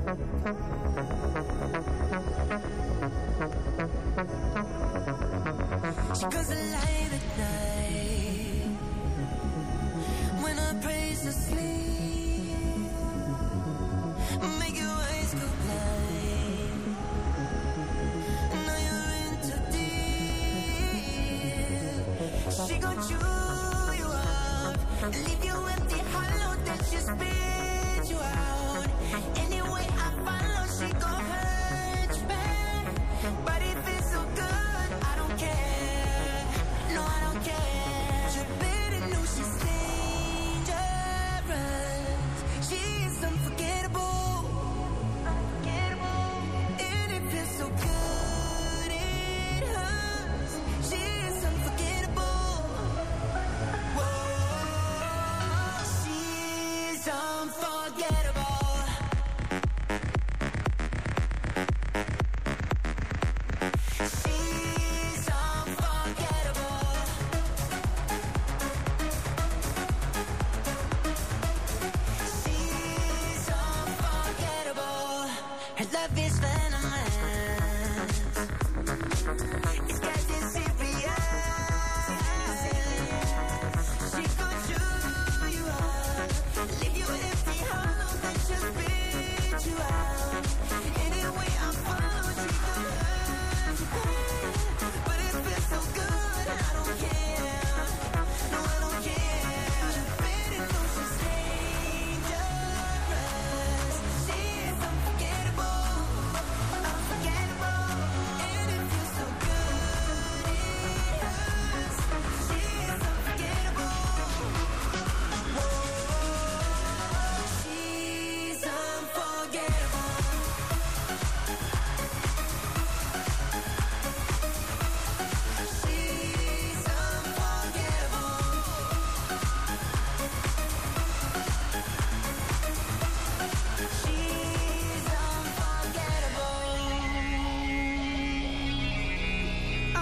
She goes alive at night when I praise to sleep. Make your eyes go blind. Now you're in too deep. She gon' chew you up, leave you empty, hollow, then she spit you out. Anyway I follow, she gon' hurt you back. But if it's so good, I don't care. No, I don't care. You better know she's dangerous. She is unforgettable. And it feels so good, it hurts. She is unforgettable. Whoa, she's unforgettable. She's unforgettable. She's unforgettable. Her love is venomous. It's getting serious. She gon' chew you up, leave you empty, hollow, then she'll spit you out. Anyway I follow, she gon' hurt you bad. But it feels so good, I don't care. No, I don't care. You better know she's dangerous. She is unforgettable. Unforgettable. And it feels so good, it hurts. She is unforgettable. Whoa, she's unforgettable. She's unforgettable. She's unforgettable. Oh,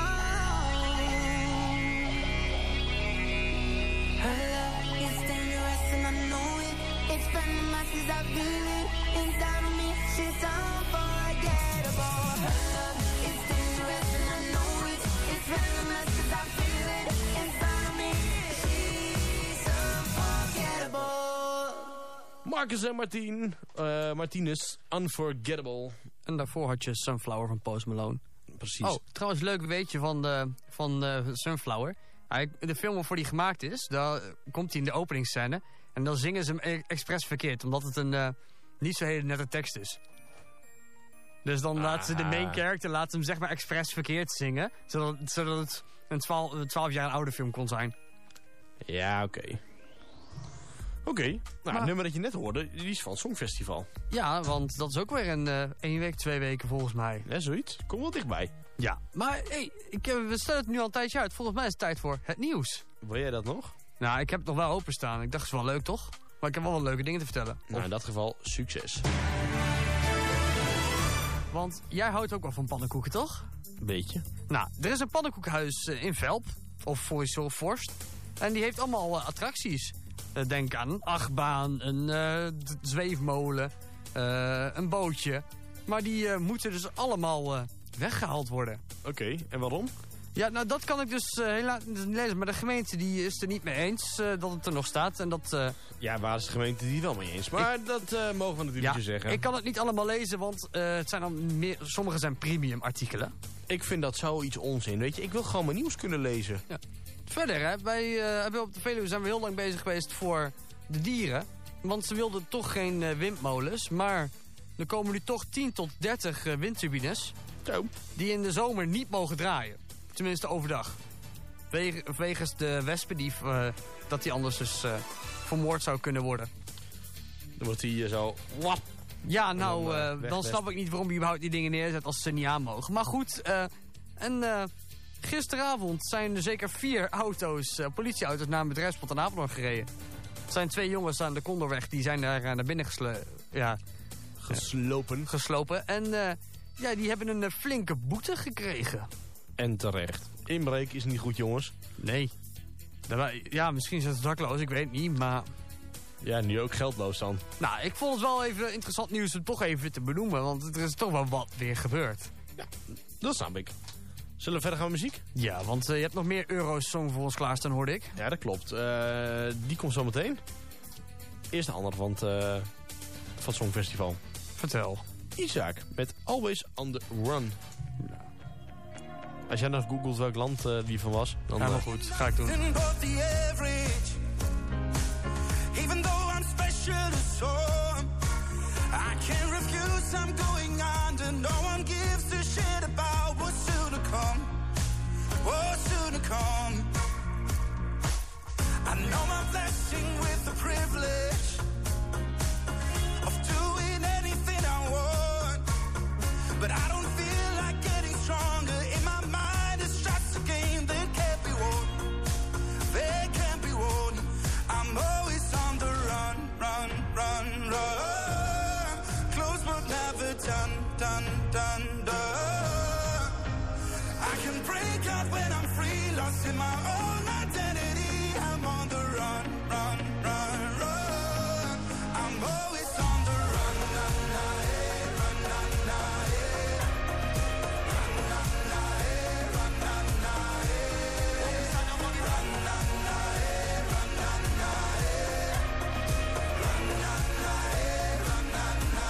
her love is dangerous and I know it. It's venomous as I feel it inside of me. She's unforgettable. Her love is dangerous and I know it. It's venomous as I feel it inside of me. She's unforgettable. Marcus en Martinez, Unforgettable. En daarvoor had je Sunflower van Post Malone. Precies. Oh, trouwens, leuk weetje van Sunflower. De film waarvoor die gemaakt is, daar komt hij in de openingsscène. En dan zingen ze hem expres verkeerd, omdat het een niet zo hele nette tekst is. Dus dan laten ze de main character hem zeg maar expres verkeerd zingen. Zodat het een 12 jaar oude film kon zijn. Ja, oké. Oké. Nou, het nummer dat je net hoorde, die is van het Songfestival. Ja, want dat is ook weer een 1 week, 2 weken volgens mij. Ja, zoiets. Kom wel dichtbij. Ja, maar hey, we stellen het nu al een tijdje uit. Volgens mij is het tijd voor het nieuws. Wil jij dat nog? Nou, ik heb het nog wel openstaan. Ik dacht, het is wel leuk, toch? Maar ik heb wel wat leuke dingen te vertellen. Nou, in dat geval, succes. Want jij houdt ook wel van pannenkoeken, toch? Beetje. Nou, er is een pannenkoekhuis in Velp. Of voor Forst. En die heeft allemaal attracties. Denk aan een achtbaan, een zweefmolen, een bootje. Maar die moeten dus allemaal weggehaald worden. Oké, en waarom? Ja, nou dat kan ik dus helaas niet lezen. Maar de gemeente die is er niet mee eens dat het er nog staat. En dat, ja, waar is de gemeente die wel mee eens? Maar dat mogen we natuurlijk zeggen. Ik kan het niet allemaal lezen, want het zijn dan sommige zijn premium artikelen. Ik vind dat zoiets onzin, weet je. Ik wil gewoon mijn nieuws kunnen lezen. Ja. Verder, hè, wij op de Veluwe zijn we heel lang bezig geweest voor de dieren. Want ze wilden toch geen windmolens. Maar er komen nu toch 10 tot 30 windturbines. Zo. Die in de zomer niet mogen draaien. Tenminste overdag. Wegens de wespen dat die anders dus vermoord zou kunnen worden. Dan wordt hij zo... Wap. Ja, nou, dan snap ik niet waarom je überhaupt die dingen neerzet als ze niet aan mogen. Maar goed, gisteravond zijn er zeker 4 politieauto's naar een bedrijfspand in Apeldoorn gereden. Het zijn 2 jongens aan de Condorweg, die zijn daar naar binnen geslopen. En die hebben een flinke boete gekregen. En terecht. Inbreken is niet goed, jongens. Nee. Ja, misschien zijn ze dakloos, ik weet het niet, maar... Ja, nu ook geldloos dan. Nou, ik vond het wel even interessant nieuws om toch even te benoemen, want er is toch wel wat weer gebeurd. Ja, dat snap ik. Zullen we verder gaan met muziek? Ja, want je hebt nog meer Eurosong voor ons klaarstaan, hoorde ik. Ja, dat klopt. Die komt zo meteen. Eerst de andere van het Songfestival. Vertel. Isaac met Always on the Run. Als jij nog googelt welk land die van was, dan... Ja, maar goed. Ga ik doen. Even though I'm special to some, I can't refuse, I'm going under. No one gives a shit about what's soon to come. What's soon to come. I know my blessing with the privilege of doing anything I want, but I don't feel like getting stronger. In my mind it's just a game that can't be won. They can't be won. I'm always on the run, run, run, run. Close but never done, done, done, done. I can break out when I'm free, lost in my own identity. I'm on the run, run, run, run. I'm always on the run, na, na, eh, run, na, na, eh. Run, na, na, eh, run, na, na, eh. Run, na, na, eh, run, na, na, eh. Run, na, na, eh, run, na, na,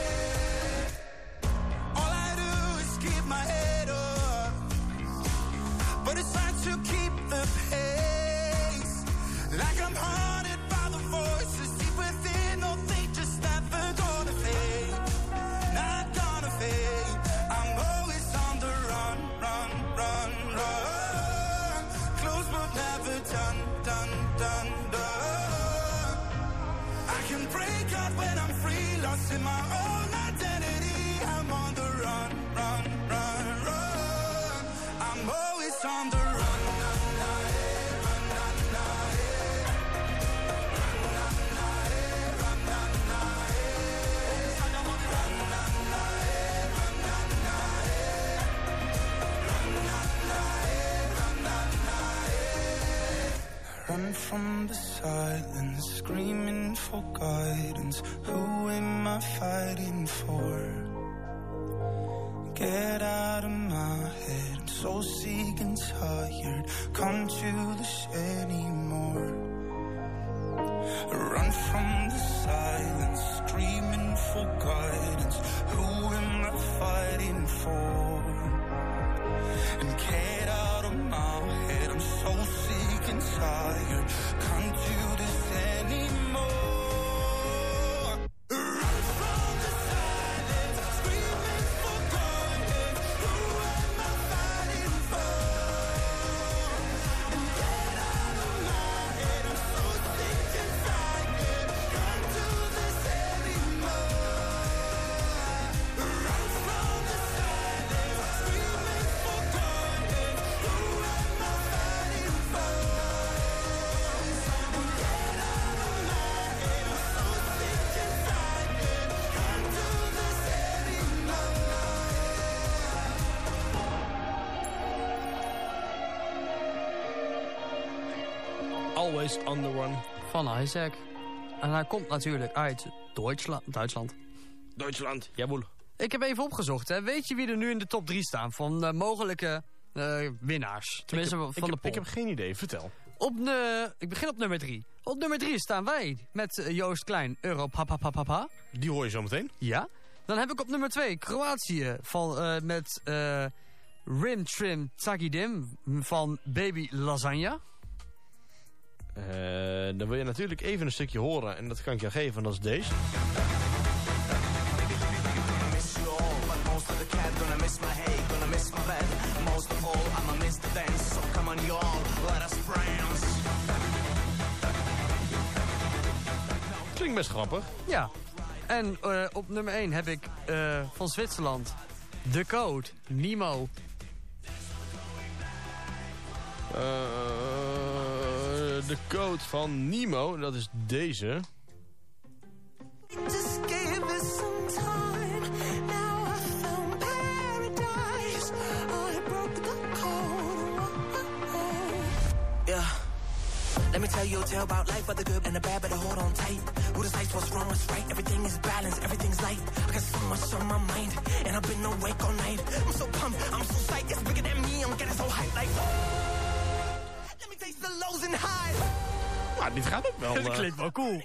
eh. All I do is keep my head up, but it's hard to keep the pace. Like I'm haunted by the voices deep within. No, they just never gonna fade. Not gonna fade. I'm always on the run, run, run, run. Close but never done, done, done, done. I can break out when I'm free, lost in my own identity. I'm on the run, run, run, run. I'm always on the run. Na, na, eh, run, na, na, eh. Run, na, na, eh, run, na, na, eh. Run, na, na, eh, run, na, na, eh. Run, na, na, eh, run, na, na, eh. Run from the silence, screaming for guidance. Who am I fighting for? Get out of my head, I'm so sick and tired. Can't do this anymore. Run from the silence, screaming for guidance. Who am I fighting for? And get out of my head, I'm so sick and tired. Can't do this anymore. Run from the silence, screaming for guidance. Who am I fighting for? And get out of my head, I'm so sick and tired. Always on the Run. Van Isaac. En hij komt natuurlijk uit Duitsland. Duitsland, jawohl. Ik heb even opgezocht, hè. Weet je wie er nu in de top 3 staan van mogelijke winnaars? Tenminste, van de poll. Ik heb geen idee, vertel. Ik begin op nummer 3. Op nummer 3 staan wij met Joost Klein, Europapapapapa. Die hoor je zo meteen. Ja. Dan heb ik op nummer 2 Kroatië met Rim Trim Tagidim van Baby Lasagna. Dan wil je natuurlijk even een stukje horen en dat kan ik je geven, en dat is deze. Klinkt best grappig. Ja. En op nummer 1 heb ik van Zwitserland The Code, Nemo. De code van Nemo, dat is deze. Just give us some time. Now I found paradise. I broke the code. Yeah. Let me tell you a tale about life, but the good and the bad, better hold on tight. Who decides what's wrong, what's right? Everything is balanced, everything's light. I got so much on my mind, and I've been awake all night. I'm so pumped, I'm so psyched. It's bigger than me, I'm getting so hyped like. Let me taste the lows and highs. Maar dit gaat ook wel. Dat klinkt wel cool.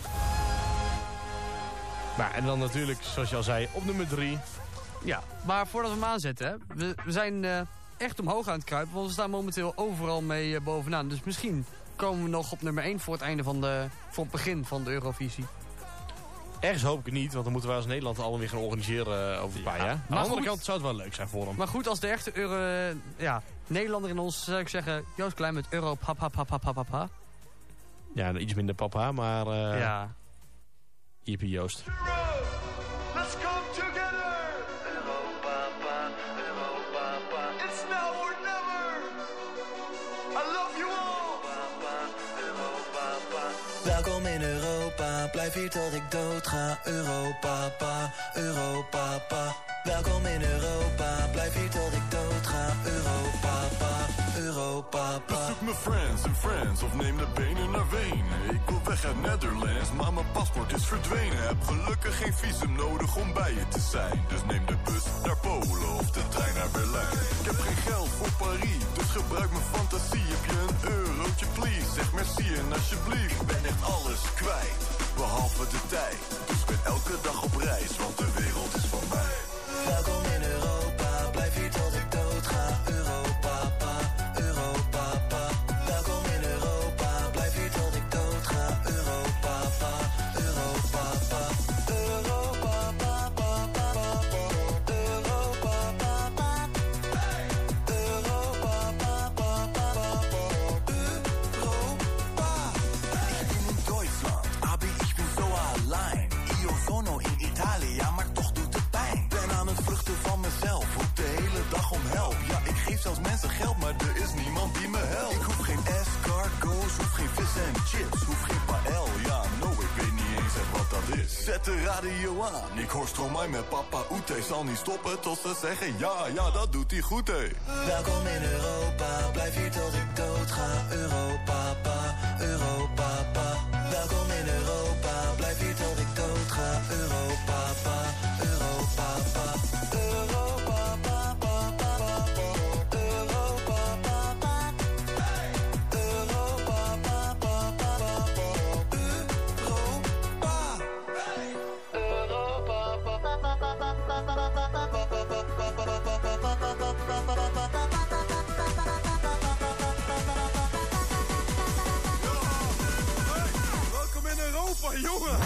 Maar en dan natuurlijk, zoals je al zei, op nummer 3. Ja, maar voordat we hem aanzetten, hè, we zijn echt omhoog aan het kruipen, want we staan momenteel overal mee bovenaan. Dus misschien komen we nog op nummer 1 voor het begin van de Eurovisie. Ergens hoop ik het niet, want dan moeten wij als Nederland alweer gaan organiseren over een paar jaar. Aan de andere kant zou het wel leuk zijn voor hem. Maar goed, als de echte Nederlander in ons, zou ik zeggen, Joost Klein met Europapapapapapa. Ja, iets minder papa, maar ja. Hippie Joost. Let's come together. Europa, Europa. It's now or never. I love you all. Europa. Welkom in Europa, blijf hier tot ik dood ga. Europa, Europa. Welkom in Europa, blijf hier tot ik dood ga. Europa. Bezoek mijn friends en friends of neem de benen naar Wenen. Ik wil weg uit Netherlands, maar mijn paspoort is verdwenen. Heb gelukkig geen visum nodig om bij je te zijn. Dus neem de bus naar Polen of de trein naar Berlijn. Ik heb geen geld voor Paris, dus gebruik mijn fantasie. Heb je een eurotje please, zeg merci en alsjeblieft. Ik ben echt alles kwijt, behalve de tijd. Dus ik ben elke dag op reis, want de wereld is van mij. Welkom in Europa, blijf hier tot ik dood ga. Europa. Welkom in Europa, blijf hier tot ik dood ga. Europa. Ich bin in Deutschland, aber ich bin so allein. Io sono in Italia, maar toch doet het pijn. Ben aan het vluchten van mezelf, roep de hele dag om help. Ja, ik geef zelfs mensen geld, maar er is niemand die me helpt. Ik hoef geen escargots, hoef geen vis en chips, hoef geen paël. Ja, no, ik weet niet eens echt wat dat is. Zet de radio aan, ik hoor Stromae met Papa Oete. Zal niet stoppen tot ze zeggen ja, dat doet hij goed, hé. Welkom in Europa, blijf hier tot ik dood ga. Europa. Welkom in Europa, blijf hier tot ik dood ga. Europa. Welkom in Europa, jongen!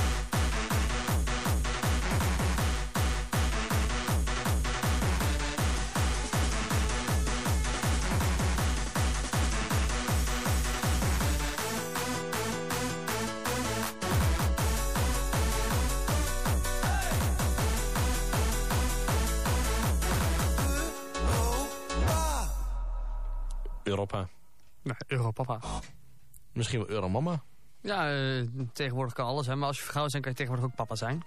Europa. Nou, Europapa. Misschien wel Euromama. Ja, tegenwoordig kan alles, hè. Maar als je vrouw bent, kan je tegenwoordig ook papa zijn.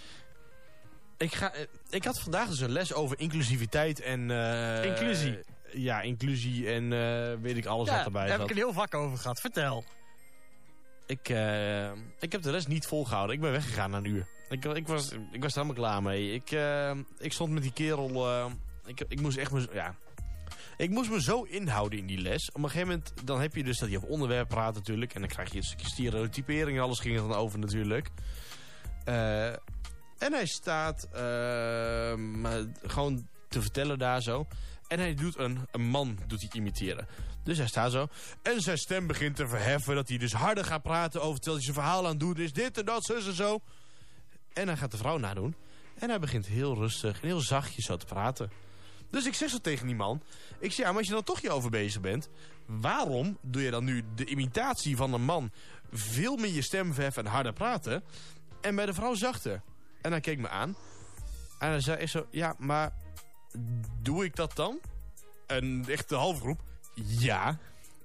Ik had vandaag dus een les over inclusiviteit en... Inclusie. inclusie en weet ik alles wat erbij daar zat. heb ik een heel vak over gehad. Vertel. Ik heb de rest niet volgehouden. Ik ben weggegaan na een uur. Ik was er helemaal klaar mee. Ik stond met die kerel... Ik moest echt... Ik moest me zo inhouden in die les. Op een gegeven moment dan heb je dus dat je over onderwerp praat natuurlijk. En dan krijg je een stukje stereotypering. Alles ging er dan over natuurlijk. En hij staat gewoon te vertellen daar zo. En hij doet een man imiteren. Dus hij staat zo. En zijn stem begint te verheffen. Dat hij dus harder gaat praten over terwijl hij zijn verhaal aan het doen is. Dit en dat, zus en zo. En hij gaat de vrouw nadoen. En hij begint heel rustig en heel zachtjes zo te praten. Dus ik zeg zo tegen die man. Ik zeg, maar als je dan toch hierover bezig bent. Waarom doe je dan nu de imitatie van een man veel meer je stem verheffen en harder praten. En bij de vrouw zachter. En hij keek me aan. En hij zei echt zo, ja, maar doe ik dat dan? En echt de halve groep, ja.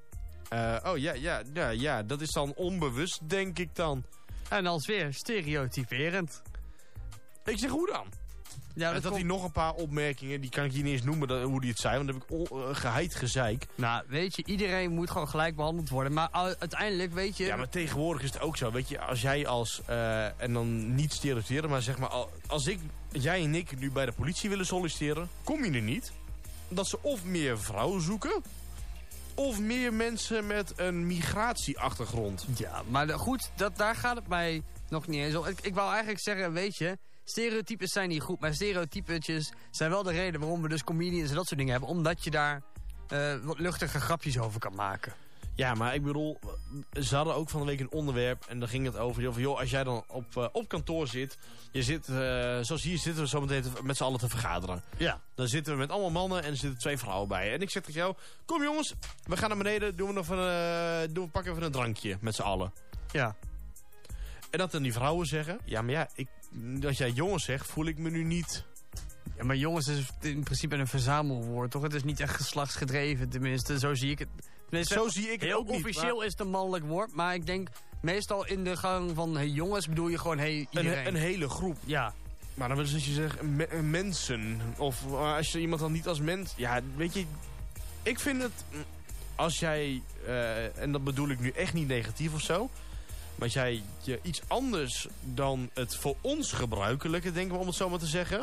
Ja, dat is dan onbewust, denk ik dan. En als weer stereotyperend. Ik zeg, hoe dan? Ja, dat hij nog een paar opmerkingen, die kan ik hier niet eens noemen hoe die het zei, want dan heb ik geheid gezeik. Nou, weet je, iedereen moet gewoon gelijk behandeld worden, maar uiteindelijk, weet je... Ja, maar tegenwoordig is het ook zo, weet je, als jij en dan niet stereotyperen, maar zeg maar, als jij en ik nu bij de politie willen solliciteren, kom je er niet. Dat ze of meer vrouwen zoeken, of meer mensen met een migratieachtergrond. Ja, maar goed, daar gaat het mij nog niet eens om. Ik wou eigenlijk zeggen, weet je... Stereotypes zijn niet goed, maar stereotypetjes zijn wel de reden waarom we dus comedians en dat soort dingen hebben. Omdat je daar wat luchtige grapjes over kan maken. Ja, maar ik bedoel, ze hadden ook van de week een onderwerp en dan ging het over, joh, als jij dan op kantoor zit, je zit, zoals hier zitten we zo meteen met z'n allen te vergaderen. Ja. Dan zitten we met allemaal mannen en er zitten 2 vrouwen bij. En ik zeg tegen jou, kom jongens, we gaan naar beneden, pakken even een drankje met z'n allen. Ja. En dat dan die vrouwen zeggen, ja, maar ja, als jij jongens zegt, voel ik me nu niet... Ja, maar jongens is in principe een verzamelwoord, toch? Het is niet echt geslachtsgedreven, tenminste, zo zie ik het. Tenminste, zo zie ik het ook niet. Heel officieel is het een mannelijk woord, maar ik denk meestal in de gang van hey, jongens bedoel je gewoon hey, iedereen. Een hele groep. Ja. Maar dan wil je zeggen mensen. Of als je iemand dan niet als mens... Ja, weet je, ik vind het... Als jij, en dat bedoel ik nu echt niet negatief of zo... Maar als jij je iets anders dan het voor ons gebruikelijke, denk ik om het zo maar te zeggen,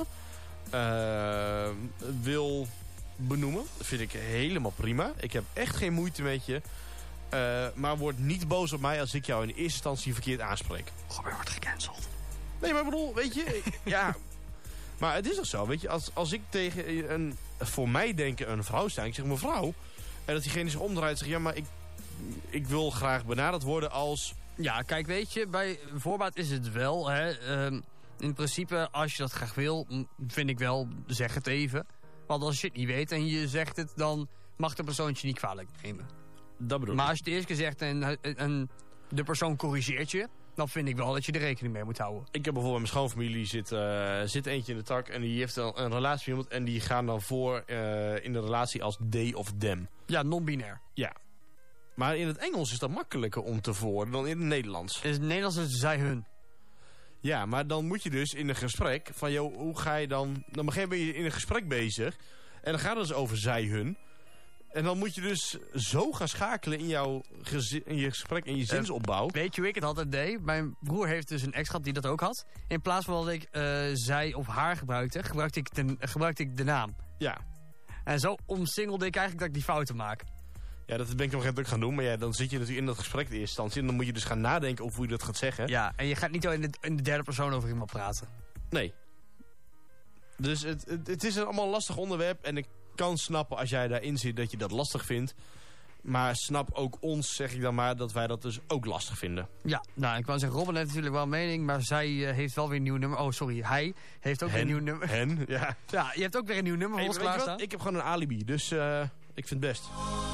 wil benoemen, vind ik helemaal prima. Ik heb echt geen moeite met je. Maar word niet boos op mij als ik jou in eerste instantie verkeerd aanspreek. Goh, je wordt gecanceld. Nee, maar ik bedoel, weet je, ja. Maar het is toch zo, weet je, als ik tegen voor mij denken een vrouw sta, ik zeg mevrouw, en dat diegene zich omdraait en zegt, ja, maar ik wil graag benaderd worden als... Ja, kijk, weet je, bij voorbaat is het wel, hè. In principe, als je dat graag wil, vind ik wel, zeg het even. Want als je het niet weet en je zegt het, dan mag de persoon het je niet kwalijk nemen. Dat bedoel ik. Maar als je het eerst keer zegt en de persoon corrigeert je, dan vind ik wel dat je er rekening mee moet houden. Ik heb bijvoorbeeld mijn schoonfamilie zit eentje in de tak en die heeft een relatie met iemand en die gaan dan voor in de relatie als they of them. Ja, non-binair. Ja. Maar in het Engels is dat makkelijker om te voeren dan in het Nederlands. In het Nederlands is zij hun. Ja, maar dan moet je dus in een gesprek van, joh, hoe ga je dan... Dan ben je in een gesprek bezig en dan gaat het dus over zij hun. En dan moet je dus zo gaan schakelen in je gesprek en je zinsopbouw. Weet je hoe ik het altijd deed? Mijn broer heeft dus een ex gehad die dat ook had. In plaats van dat ik zij of haar gebruikte ik de naam. Ja. En zo omsingelde ik eigenlijk dat ik die fouten maak. Ja, dat ben ik op een gegeven moment ook gaan doen. Maar ja, dan zit je natuurlijk in dat gesprek de eerste instantie. En dan moet je dus gaan nadenken over hoe je dat gaat zeggen. Ja, en je gaat niet al in de derde persoon over iemand praten. Nee. Dus het is allemaal een lastig onderwerp. En ik kan snappen als jij daarin zit dat je dat lastig vindt. Maar snap ook ons, zeg ik dan maar, dat wij dat dus ook lastig vinden. Ja, nou, ik wou zeggen, Robin heeft natuurlijk wel een mening, maar zij heeft wel weer een nieuw nummer. Oh, sorry, hij heeft ook weer een nieuw nummer. Ja. Ja, je hebt ook weer een nieuw nummer voor ons klaarstaan. Ik heb gewoon een alibi, dus ik vind het best.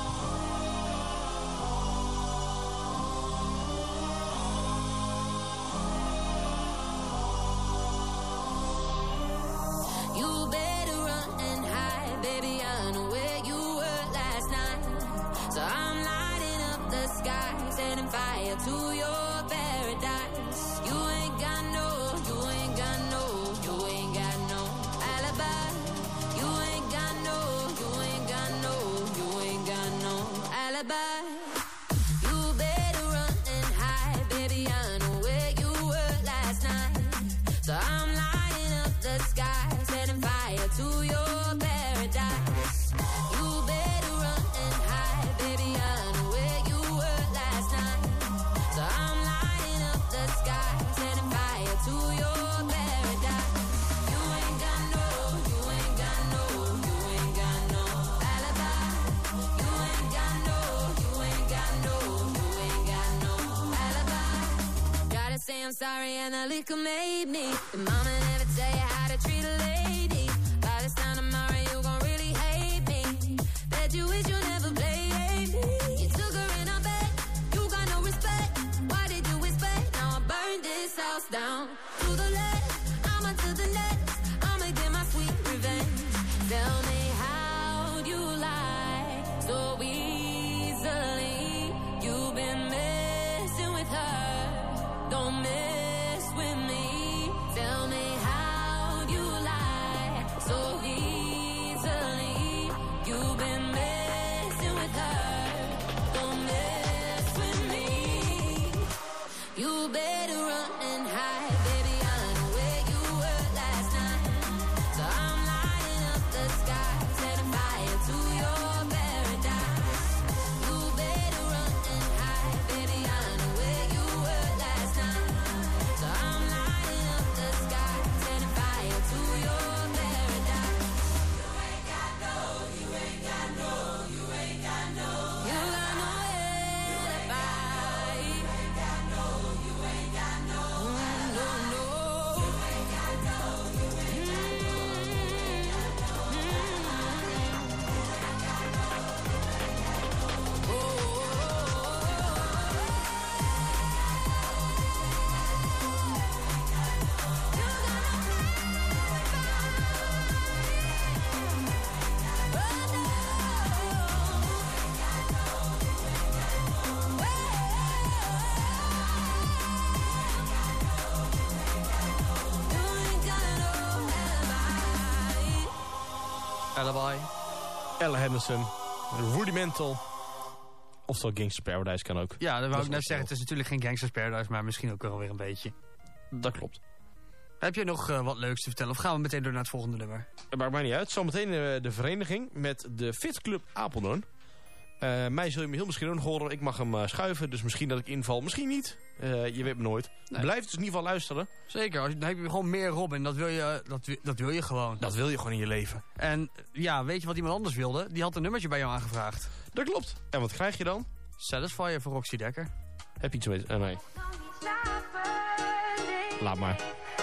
To your paradise. You ain't got no alibi. You ain't got no and the liquor made me. The mama never tell you how to treat a lady. By this time tomorrow you gon' really hate me. Bet you wish you never played me. You took her in her bed, you got no respect. Why did you expect? Now I burned this house down. To the left, I'ma to the next. I'ma get my sweet revenge. Tell me how you lie so easily. You've been messing with her. Don't mess with me. Tell me how you lie so easily. You've been messing with her. Don't mess with me. You better run and hide, baby. I know where you were last night. So I'm lighting up the sky, setting fire to your paradise. You better run and hide, baby. I know where you were last night. So I'm lighting up the sky, setting fire to your paradise. You ain't got no, you ain't got no, you ain't got no. You got no alibi. You ain't got no, you ain't got no. No, no. You ain't got no, you ain't got Alibi. Ella Henderson. Rudimental. Oftewel Gangsta's Paradise kan ook. Ja, dat wou Dat ik net is zeggen. Het is natuurlijk geen Gangsta's Paradise, maar misschien ook wel weer een beetje. Dat klopt. Heb je nog wat leuks te vertellen? Of gaan we meteen door naar het volgende nummer? Het maakt mij niet uit. Zometeen de vereniging met de Fit Club Apeldoorn. Mij zul je me heel misschien nog horen. Ik mag hem schuiven, dus misschien dat ik inval. Misschien niet. Je weet me nooit. Nee. Blijf dus in ieder geval luisteren. Zeker, dan heb je gewoon meer Robin. Dat wil je gewoon. Dat wil je gewoon in je leven. En ja, weet je wat iemand anders wilde? Die had een nummertje bij jou aangevraagd. Dat klopt. En wat krijg je dan? Satisfyer voor Roxy Dekker. Heb je iets mee? Nee. Laat maar.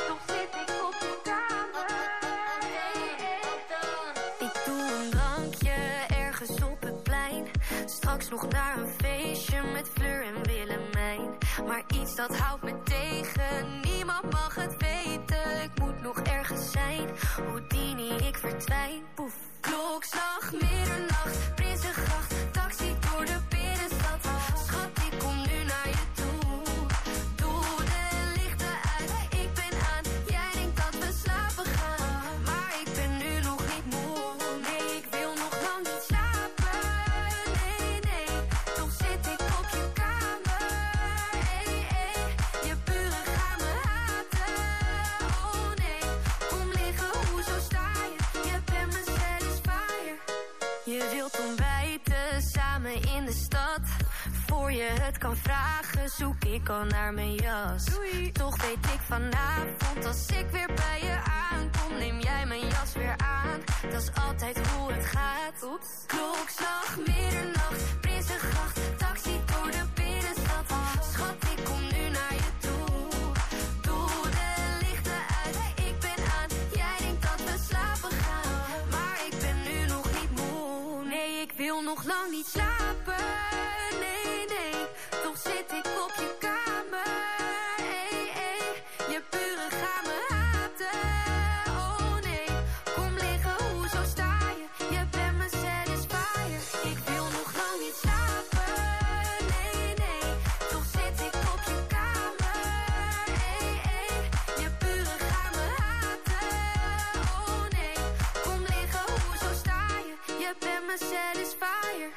Ik doe een drankje ergens op het plein. Straks nog naar een feestje met Fleur en Willemijn. Maar iets dat houdt me tegen, niemand mag het weten. Ik moet nog ergens zijn, Houdini, ik verdwijn. Poef. Klokslag, middernacht, Prinsengracht, taxi door de binnenstad. Schat, ik kom nu naar je toe. Doe de lichten uit, ik ben aan. Jij denkt dat we slapen gaan, maar ik ben nu nog niet moe. Nee, ik wil nog lang niet slapen. Nee, nee, toch zit ik op je kamer. Hey, hey, je buren gaan me haten. Oh nee, kom liggen, hoezo sta je? Je bent mijn satisfier. Je wilt ontbijten samen in de stad. Voor je het kan vragen, zoek ik al naar mijn jas. Doei. Toch weet ik vanavond, als ik weer bij je aankom, neem jij mijn jas weer aan. Dat is altijd hoe het gaat. Oeps. Klokslag, middernacht, Prinsengracht, taxi door de binnenstad. Schat, ik kom nu naar je toe. Doe de lichten uit, ik ben aan. Jij denkt dat we slapen gaan, maar ik ben nu nog niet moe. Nee, ik wil nog lang niet slapen. Nee, nee, toch zit ik op je kamer. Hey, hey, je buren gaan me haten. Oh nee, kom liggen, hoezo sta je? Je bent mijn satisfier. Ik wil nog lang niet slapen. Nee, nee, toch zit ik op je kamer. Hey, hey, je buren gaan me haten. Oh nee, kom liggen, hoezo sta je? Je bent mijn satisfier.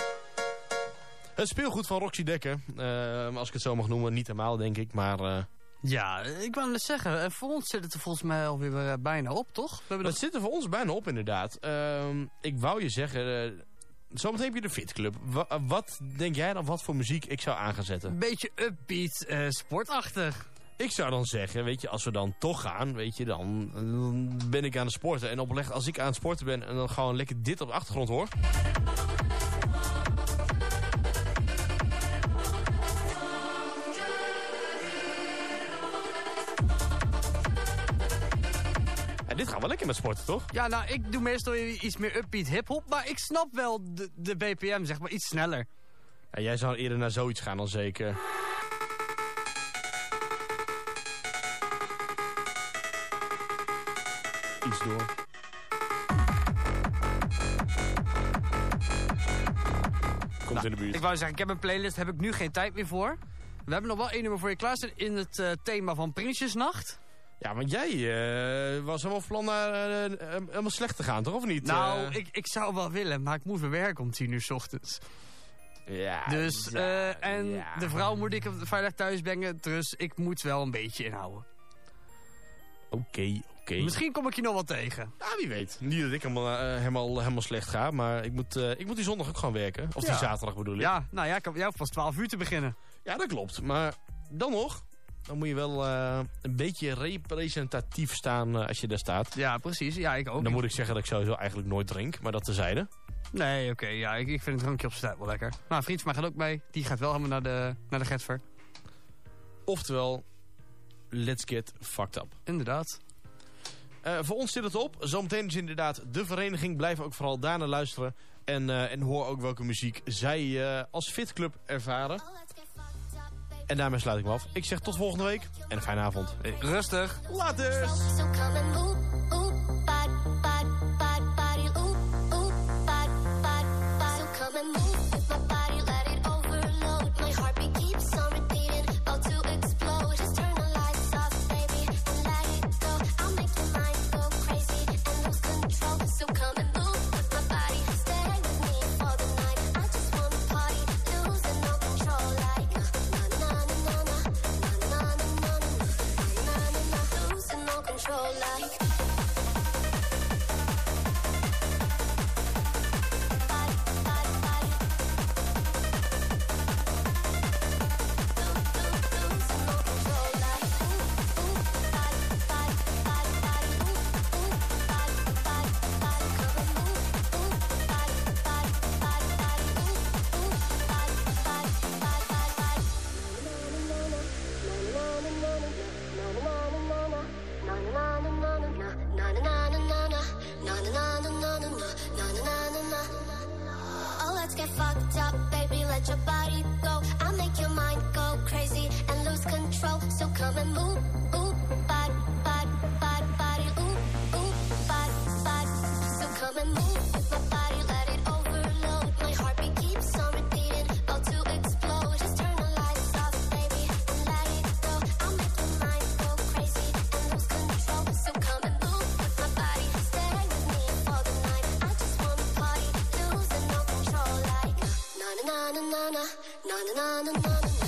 Het speelgoed van Roxy Dekker. Als ik het zo mag noemen. Niet helemaal, denk ik. Maar Ja, ik wou net zeggen, voor ons zit het er volgens mij alweer bijna op, toch? het zit er voor ons bijna op, inderdaad. Ik wou je zeggen... zometeen heb je de Fit Club. Wat denk jij dan wat voor muziek ik zou aan gaan zetten? Een beetje upbeat, sportachtig. Ik zou dan zeggen, weet je, als we dan toch gaan, weet je, dan ben ik aan het sporten. En oprecht, als ik aan het sporten ben en dan gewoon lekker dit op de achtergrond hoor. dit gaat wel lekker met sporten, toch? Ja, nou, ik doe meestal iets meer upbeat hip-hop, maar ik snap wel de BPM, zeg maar, iets sneller. Ja, jij zou eerder naar zoiets gaan dan zeker. Iets door. Komt in de buurt. Ik wou zeggen, ik heb een playlist, heb ik nu geen tijd meer voor. We hebben nog wel 1 nummer voor je klaarstaan in het thema van Prinsjesnacht. Ja, want jij was helemaal plan naar helemaal slecht te gaan, toch? Of niet? Nou, ik zou wel willen, maar ik moet weer werken om 10 uur 's ochtends. Ja. Dus, de vrouw moet ik op de vrijdag thuis brengen, dus ik moet wel een beetje inhouden. Oké. Misschien kom ik je nog wel tegen. Ja, wie weet. Niet dat ik helemaal slecht ga, maar ik moet die zondag ook gewoon werken. Of die zaterdag bedoel ik. Ja, nou ja, jij hoeft pas 12 uur te beginnen. Ja, dat klopt. Maar dan nog, dan moet je wel een beetje representatief staan als je daar staat. Ja, precies. Ja, ik ook. Dan moet ik zeggen dat ik sowieso eigenlijk nooit drink, maar dat tezijde. Nee, oké. Ja, ik vind het drankje op zijn tijd wel lekker. Nou, een vriend van mij gaat ook mee. Die gaat wel helemaal naar de Getver. Oftewel, let's get fucked up. Inderdaad. Voor ons zit het op. Zometeen is inderdaad de vereniging. Blijf ook vooral daarna luisteren. En hoor ook welke muziek zij als fitclub ervaren. En daarmee sluit ik me af. Ik zeg tot volgende week. En een fijne avond. Rustig. Later. na na na na na na na na na na